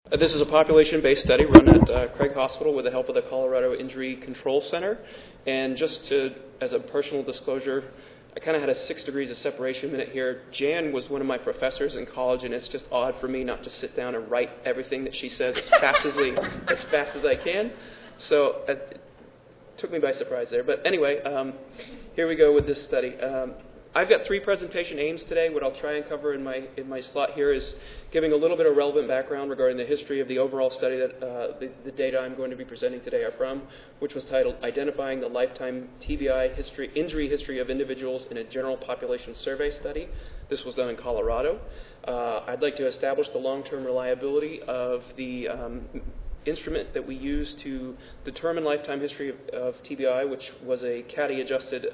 This is a population-based study run at Craig Hospital with the help of the Colorado Injury Control Center. And just as a personal disclosure, I kind of had a 6 degrees of separation minute here. Jan was one of my professors in college, and it's just odd for me not to sit down and write everything that she says as fast as I can. So it took me by surprise there. But anyway, here we go with this study. I've got 3 presentation aims today. What I'll try and cover in my slot here is giving a little bit of relevant background regarding the history of the overall study that the data I'm going to be presenting today are from, which was titled Identifying the Lifetime TBI Injury History of Individuals in a General Population Survey Study. This was done in Colorado. I'd like to establish the long-term reliability of the instrument that we use to determine lifetime history of TBI, which was a CADI-adjusted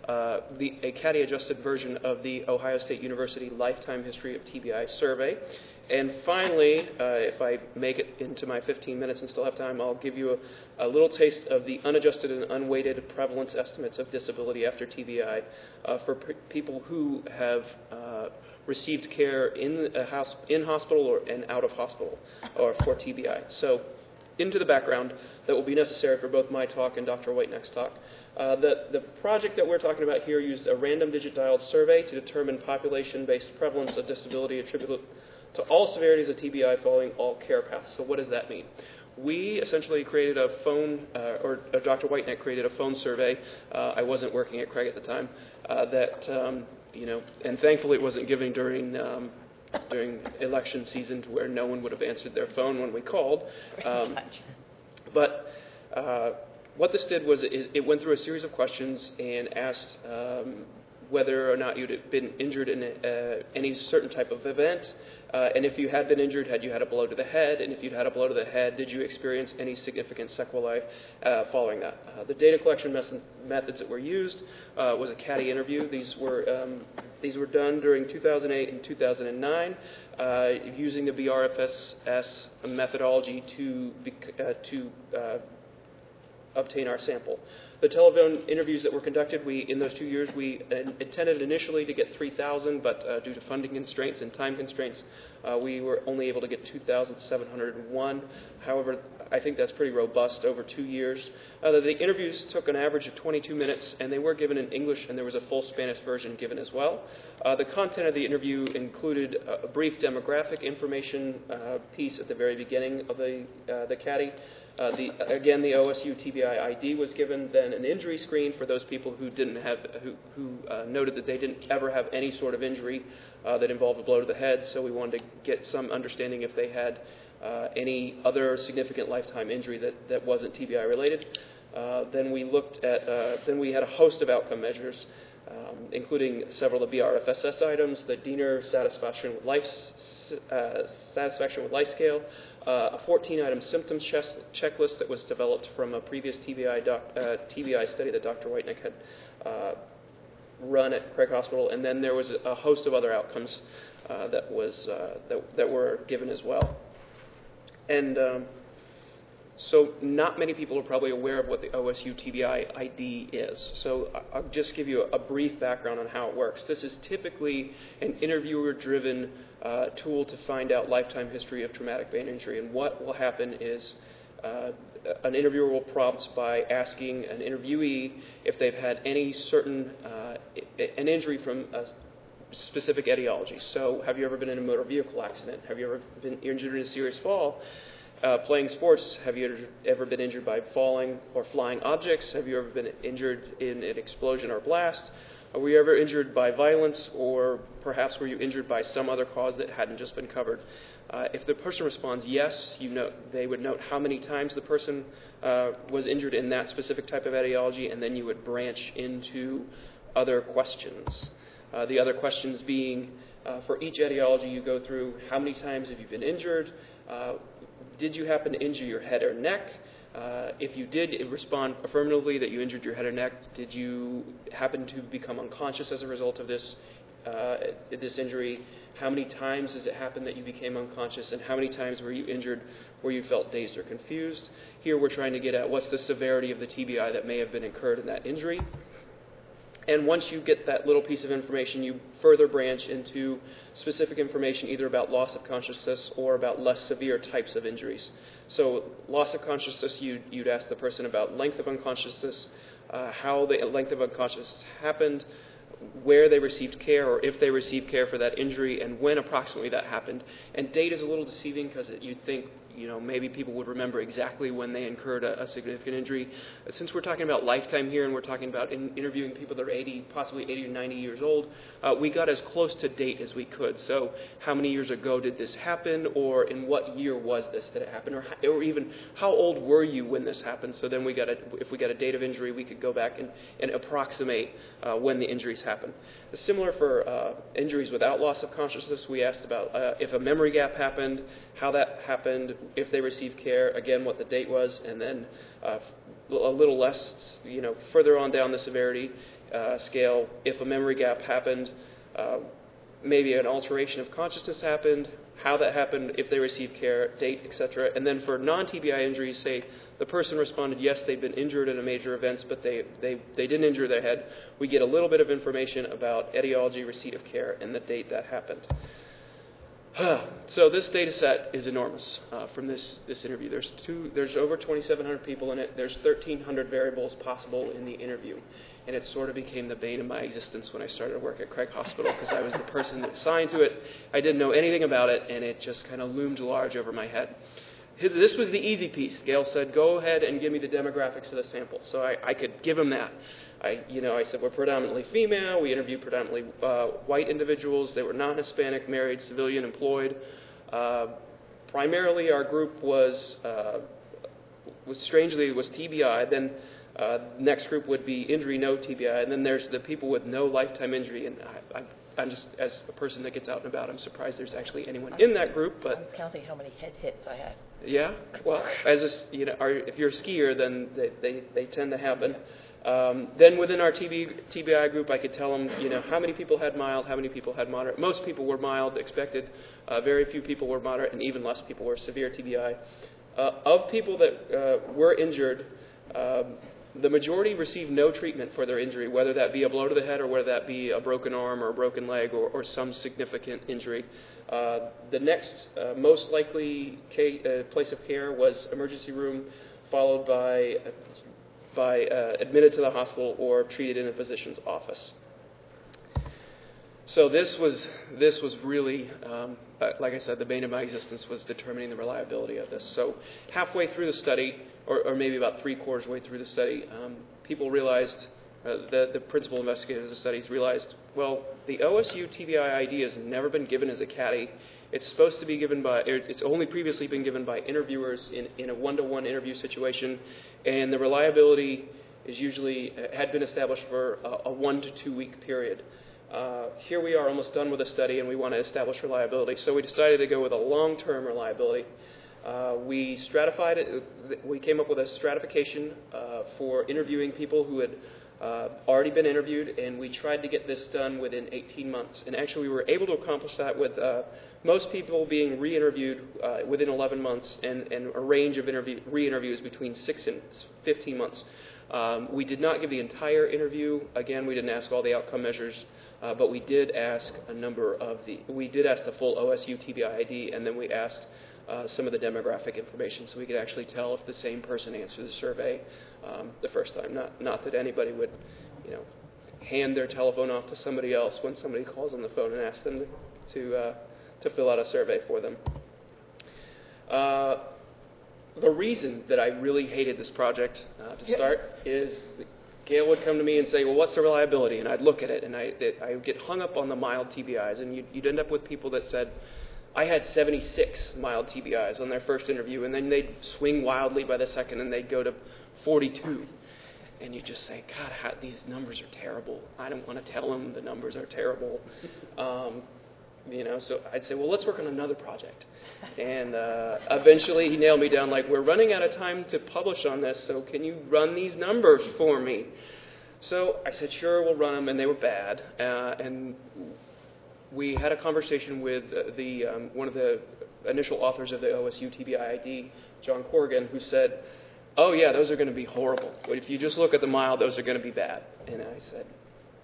version of the Ohio State University Lifetime History of TBI survey. And finally, if I make it into my 15 minutes and still have time, I'll give you a little taste of the unadjusted and unweighted prevalence estimates of disability after TBI for people who have received care in hospital and out of hospital or for TBI. So into the background that will be necessary for both my talk and Dr. Whiteneck's talk. The project that we're talking about here used a random digit dialed survey to determine population-based prevalence of disability attributable to all severities of TBI following all care paths. So what does that mean? We essentially created a phone, or Dr. Whiteneck created a phone survey. I wasn't working at Craig at the time. And thankfully it wasn't given during election season to where no one would have answered their phone when we called. But what this did was it went through a series of questions and asked whether or not you'd been injured in any certain type of event. And if you had been injured, had you had a blow to the head? And if you'd had a blow to the head, did you experience any significant sequelae following that? The data collection methods that were used was a CADI interview. These were done during 2008 and 2009 using the BRFS methodology to obtain our sample. The telephone interviews that were conducted, in those 2 years, we intended initially to get 3,000, but due to funding constraints and time constraints, we were only able to get 2,701. However, I think that's pretty robust over 2 years. The interviews took an average of 22 minutes, and they were given in English, and there was a full Spanish version given as well. The content of the interview included a brief demographic information piece at the very beginning of the CADI. The OSU TBI ID was given, then an injury screen for those people who noted that they didn't ever have any sort of injury that involved a blow to the head. So we wanted to get some understanding if they had any other significant lifetime injury that wasn't TBI related. Then we had a host of outcome measures, including several of the BRFSS items, the Diener Satisfaction with Life Scale, a 14-item symptoms checklist that was developed from a previous TBI study that Dr. Whiteneck had run at Craig Hospital, and then there was a host of other outcomes that were given as well. And so not many people are probably aware of what the OSU TBI ID is. So I'll just give you a brief background on how it works. This is typically an interviewer-driven tool to find out lifetime history of traumatic brain injury. And what will happen is an interviewer will prompt by asking an interviewee if they've had any certain an injury from a specific etiology. So have you ever been in a motor vehicle accident? Have you ever been injured in a serious fall? Playing sports, have you ever been injured by falling or flying objects? Have you ever been injured in an explosion or blast? Were you ever injured by violence, or perhaps were you injured by some other cause that hadn't just been covered? If the person responds yes, they would note how many times the person was injured in that specific type of etiology, and then you would branch into other questions. The other questions being, for each etiology you go through, how many times have you been injured? Did you happen to injure your head or neck? If you did respond affirmatively that you injured your head or neck, did you happen to become unconscious as a result of this injury? How many times has it happened that you became unconscious, and how many times were you injured where you felt dazed or confused? Here we're trying to get at what's the severity of the TBI that may have been incurred in that injury. And once you get that little piece of information, you further branch into specific information either about loss of consciousness or about less severe types of injuries. So loss of consciousness, you'd ask the person about length of unconsciousness, how the length of unconsciousness happened, where they received care or if they received care for that injury, and when approximately that happened. And date is a little deceiving because you'd think, maybe people would remember exactly when they incurred a significant injury. Since we're talking about lifetime here and we're talking about interviewing people that are 80, possibly 80 or 90 years old, we got as close to date as we could. So how many years ago did this happen, or in what year was this that it happened, or even how old were you when this happened? So then if we got a date of injury, we could go back and approximate when the injuries happened. Similar for injuries without loss of consciousness, we asked about if a memory gap happened, how that happened, if they received care, again, what the date was, and then a little less, further on down the severity scale, if a memory gap happened, maybe an alteration of consciousness happened, how that happened, if they received care, date, etc. And then for non-TBI injuries, say the person responded, yes, they've been injured in a major event, but they didn't injure their head. We get a little bit of information about etiology, receipt of care, and the date that happened. So this data set is enormous from this interview. There's over 2,700 people in it. There's 1,300 variables possible in the interview. And it sort of became the bane of my existence when I started to work at Craig Hospital because I was the person assigned to it. I didn't know anything about it, and it just kind of loomed large over my head. This was the easy piece. Gail said, go ahead and give me the demographics of the sample. So I could give him that. I said we're predominantly female. We interviewed predominantly white individuals. They were non-Hispanic, married, civilian, employed. Primarily, our group was TBI. Then next group would be injury, no TBI. And then there's the people with no lifetime injury. And I'm just, as a person that gets out and about, I'm surprised there's actually anyone in that group. But I'm counting how many head hits I had. Yeah, well, if you're a skier, then they tend to happen. Then within our TBI group, I could tell them, how many people had mild, how many people had moderate. Most people were mild, expected. Very few people were moderate, and even less people were severe TBI. Of people that were injured, the majority received no treatment for their injury, whether that be a blow to the head or whether that be a broken arm or a broken leg or some significant injury. The next most likely place of care was emergency room, followed by admitted to the hospital or treated in a physician's office. So this was really, like I said, the bane of my existence was determining the reliability of this. So halfway through the study, or maybe about 3/4 way through the study, people realized, the principal investigators of the studies realized, well, the OSU TBI ID has never been given as a CADI. It's supposed to be given it's only previously been given by interviewers in a one-to-one interview situation, and the reliability had been established for a 1 to 2 week period. Here we are almost done with the study, and we want to establish reliability. So we decided to go with a long-term reliability. We stratified it. We came up with a stratification for interviewing people who had already been interviewed, and we tried to get this done within 18 months. And actually, we were able to accomplish that with most people being re-interviewed within 11 months and a range of re-interviews between 6 and 15 months. We did not give the entire interview. Again, we didn't ask all the outcome measures, but we did ask we did ask the full OSU TBI ID, and then we asked some of the demographic information so we could actually tell if the same person answered the survey the first time. Not that anybody would, hand their telephone off to somebody else when somebody calls on the phone and asks them to fill out a survey for them. The reason that I really hated this project to start is Gail would come to me and say, well, what's the reliability? And I'd look at it, and I would get hung up on the mild TBIs, and you'd end up with people that said, I had 76 mild TBIs on their first interview, and then they'd swing wildly by the second, and they'd go to 42. And you just say, God, these numbers are terrible. I don't want to tell them the numbers are terrible. So I'd say, well, let's work on another project. And eventually he nailed me down like, we're running out of time to publish on this, so can you run these numbers for me? So I said, sure, we'll run them, and they were bad. And we had a conversation with one of the initial authors of the OSU TBI ID, John Corrigan, who said, oh, yeah, those are going to be horrible. But if you just look at the mild, those are going to be bad. And I said,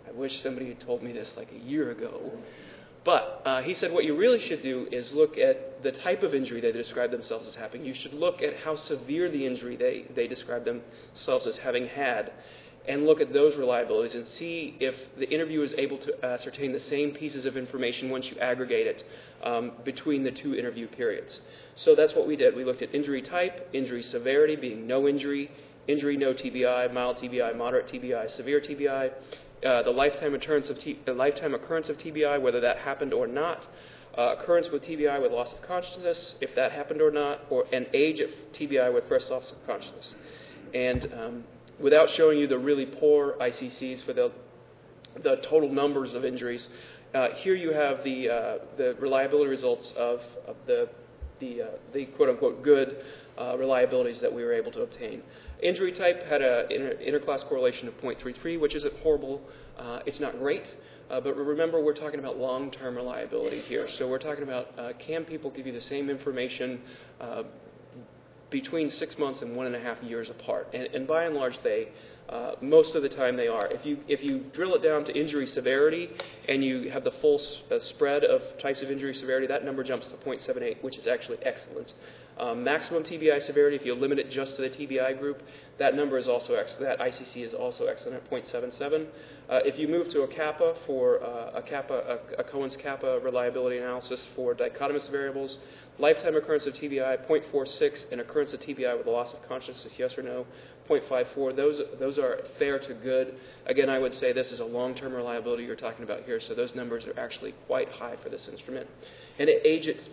I wish somebody had told me this like a year ago. But he said what you really should do is look at the type of injury they describe themselves as having. You should look at how severe the injury they describe themselves as having had, and look at those reliabilities and see if the interview is able to ascertain the same pieces of information once you aggregate it between the two interview periods. So that's what we did. We looked at injury type, injury severity, being no injury, no TBI, mild TBI, moderate TBI, severe TBI, the lifetime occurrence of TBI, whether that happened or not, occurrence with TBI with loss of consciousness, if that happened or not, and age of TBI with first loss of consciousness. And without showing you the really poor ICCs for the total numbers of injuries, here you have the reliability results of the quote-unquote good reliabilities that we were able to obtain. Injury type had an interclass correlation of 0.33, which isn't horrible. It's not great, but remember we're talking about long-term reliability here. So we're talking about can people give you the same information between 6 months and 1.5 years apart? And by and large, most of the time they are. If you drill it down to injury severity and you have the full spread of types of injury severity, that number jumps to 0.78, which is actually excellent. Maximum TBI severity, if you limit it just to the TBI group, that number is also excellent. That ICC is also excellent at 0.77. If you move to a kappa for a Cohen's kappa reliability analysis for dichotomous variables, lifetime occurrence of TBI 0.46 and occurrence of TBI with a loss of consciousness, yes or no, 0.54. Those are fair to good. Again, I would say this is a long-term reliability you're talking about here, so those numbers are actually quite high for this instrument. And age at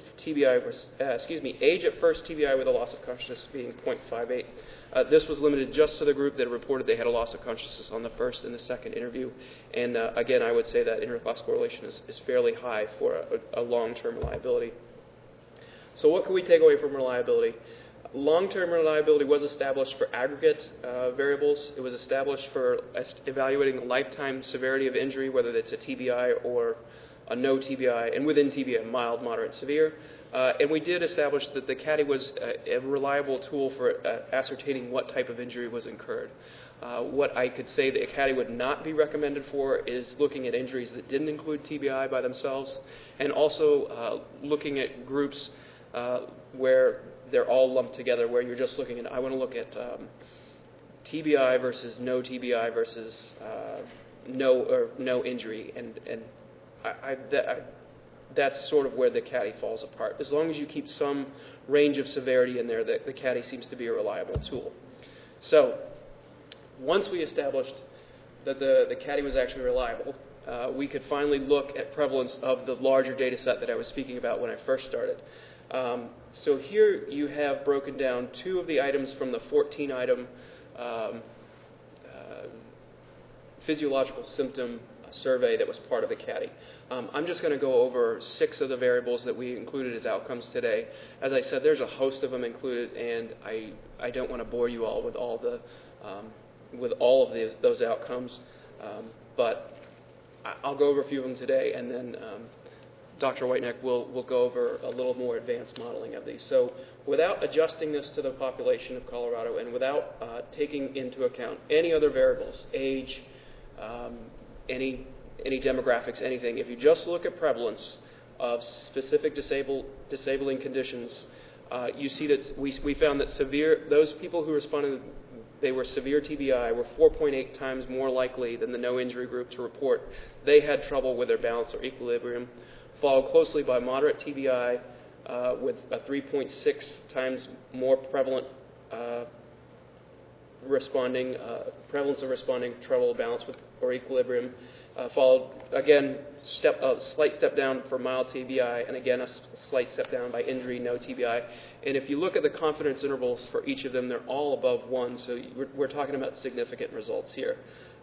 first TBI with a loss of consciousness being 0.58. This was limited just to the group that reported they had a loss of consciousness on the first and the second interview. And again, I would say that interclass correlation is fairly high for a long-term reliability. So what can we take away from reliability? Long-term reliability was established for aggregate variables. It was established for evaluating the lifetime severity of injury, whether it's a TBI or a no TBI, and within TBI, mild, moderate, severe. And we did establish that the CADI was a reliable tool for ascertaining what type of injury was incurred. What I could say that a CADI would not be recommended for is looking at injuries that didn't include TBI by themselves, and also looking at groups where they're all lumped together, where you're just looking at, I want to look at TBI versus no TBI versus no injury, and that's sort of where the CADI falls apart. As long as you keep some range of severity in there, the CADI seems to be a reliable tool. So once we established that the CADI was actually reliable, we could finally look at prevalence of the larger data set that I was speaking about when I first started. So here you have broken down 2 of the items from the 14-item physiological symptom survey that was part of the CADI. I'm just going to go over 6 of the variables that we included as outcomes today. As I said, there's a host of them included, and I don't want to bore you all with all of those outcomes, but I'll go over a few of them today, and then Dr. Whiteneck will go over a little more advanced modeling of these. So without adjusting this to the population of Colorado and without taking into account any other variables, age, any demographics, anything, if you just look at prevalence of specific disabling conditions, you see that we found that those people who responded, they were severe TBI, were 4.8 times more likely than the no injury group to report they had trouble with their balance or equilibrium, followed closely by moderate TBI with a 3.6 times more prevalent prevalence of responding trouble, balance with or equilibrium, followed again a slight step down for mild TBI, and again a slight step down by injury, no TBI. And if you look at the confidence intervals for each of them, they're all above 1, so we're talking about significant results here.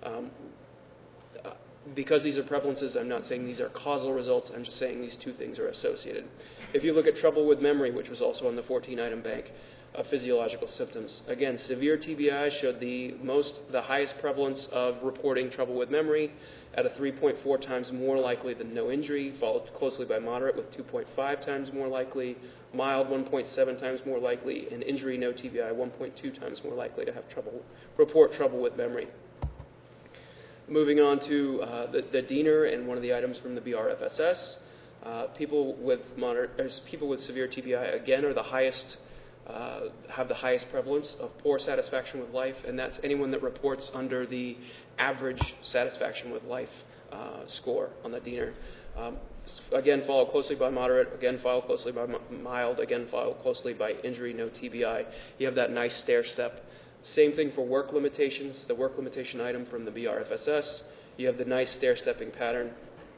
Because these are prevalences, I'm not saying these are causal results, I'm just saying these 2 things are associated. If you look at trouble with memory, which was also on the 14-item bank of physiological symptoms, again, severe TBI showed the highest prevalence of reporting trouble with memory at a 3.4 times more likely than no injury, followed closely by moderate with 2.5 times more likely, mild 1.7 times more likely, and injury, no TBI 1.2 times more likely to have report trouble with memory. Moving on to the DINER and one of the items from the BRFSS, people with severe TBI again are the highest, have the highest prevalence of poor satisfaction with life, and that's anyone that reports under the average satisfaction with life score on the DINER. Again, followed closely by moderate, again followed closely by mild, again followed closely by injury, no TBI. You have that nice stair step. Same thing for work limitations, the work limitation item from the BRFSS. You have the nice stair-stepping pattern.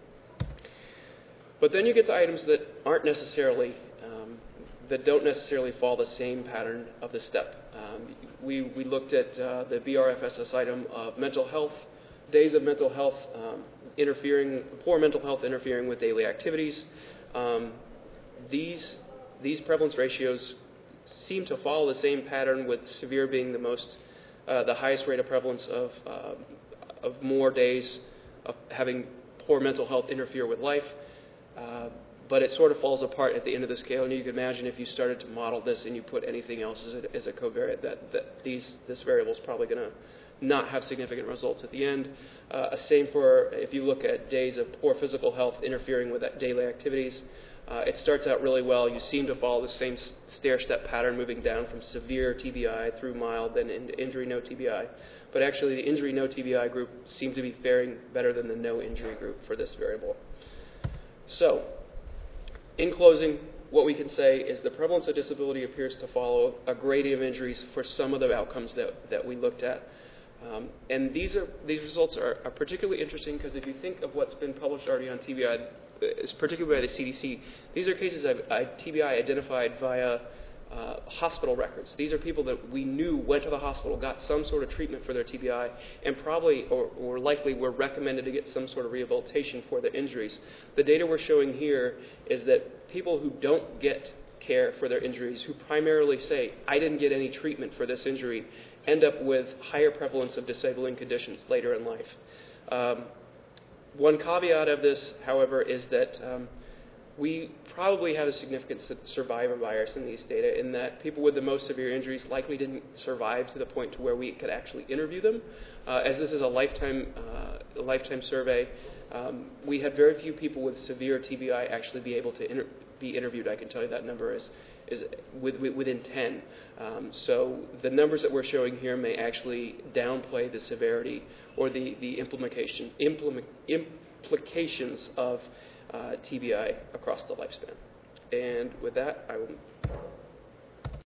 But then you get to items that aren't necessarily, that don't necessarily follow the same pattern of the step. We looked at the BRFSS item of mental health, days of mental health poor mental health interfering with daily activities. These prevalence ratios seem to follow the same pattern, with severe being the highest rate of prevalence of more days of having poor mental health interfere with life. But it sort of falls apart at the end of the scale, and you can imagine if you started to model this and you put anything else as a covariate, that this variable is probably going to not have significant results at the end. Same for if you look at days of poor physical health interfering with daily activities. It starts out really well. You seem to follow the same stair-step pattern, moving down from severe TBI through mild, then into injury, no TBI. But actually, the injury, no TBI group seem to be faring better than the no injury group for this variable. So, in closing, what we can say is the prevalence of disability appears to follow a gradient of injuries for some of the outcomes that we looked at. And these results are particularly interesting because if you think of what's been published already on TBI, particularly by the CDC, these are cases of TBI identified via hospital records. These are people that we knew went to the hospital, got some sort of treatment for their TBI, and probably or likely were recommended to get some sort of rehabilitation for their injuries. The data we're showing here is that people who don't get care for their injuries, who primarily say, I didn't get any treatment for this injury, end up with higher prevalence of disabling conditions later in life. One caveat of this, however, is that we probably have a significant survivor bias in these data, in that people with the most severe injuries likely didn't survive to the point to where we could actually interview them. As this is a lifetime survey, we had very few people with severe TBI actually be able to be interviewed. I can tell you that number is within 10. So the numbers that we're showing here may actually downplay the severity or the implications of TBI across the lifespan. And with that, I will